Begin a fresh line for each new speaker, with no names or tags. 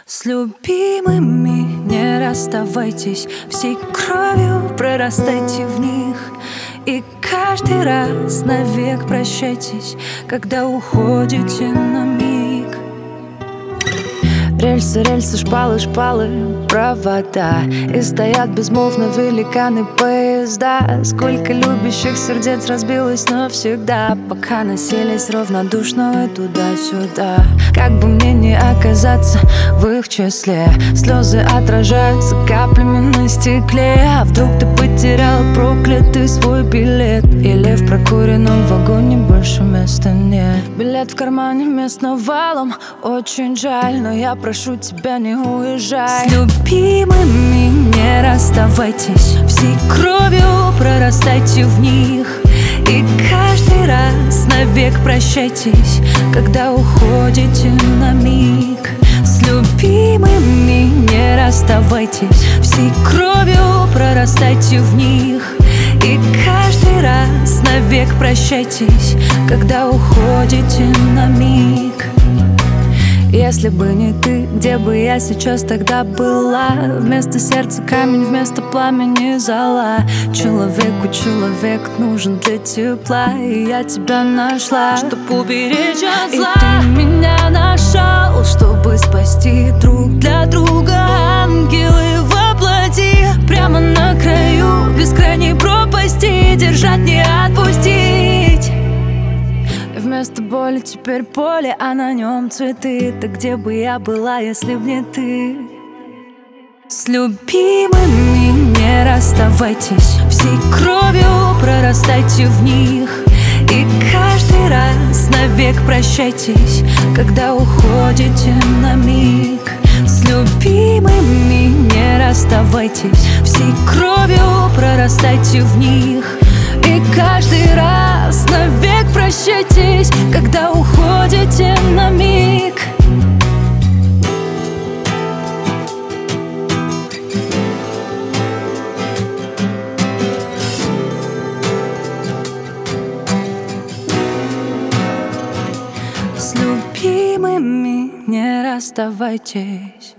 С любимыми не расставайтесь, всей кровью прорастайте в них. И каждый раз навек прощайтесь, когда уходите на миг. Рельсы, рельсы, шпалы, шпалы, провода. И стоят безмолвно великаны поезда. Сколько любящих сердец разбилось навсегда, пока носились равнодушно туда-сюда. Как бы мне не оказаться в их числе, слезы отражаются каплями на стекле. А вдруг ты потерял проклятый свой билет, или в прокуренном вагоне больше места нет? Билет в кармане, мест навалом, очень жаль, но я прошу тебя, не уезжай. С любимыми не расставайтесь, всей кровью прорастайте в них. И каждый раз навек прощайтесь, когда уходите на миг. С любимыми не расставайтесь, всей кровью прорастайте в них. И каждый раз навек прощайтесь, когда уходите на миг. Если бы не ты, где бы я сейчас тогда была? Вместо сердца камень, вместо пламени зола. Человек нужен для тепла, и я тебя нашла, чтоб уберечь от зла. И ты меня нашел, чтобы спасти друг для друга. Ангелы воплоти, прямо на краю бескрайней пропасти, держать, не отпустить. Вместо боли теперь поле, а на нем цветы. Так где бы я была, если б не ты? С любимыми не расставайтесь, всей кровью прорастайте в них. И каждый раз навек прощайтесь, когда уходите на миг. С любимыми не расставайтесь, всей кровью прорастайте в них. И каждый раз навек прощайтесь, когда уходите на миг. С любимыми не расставайтесь.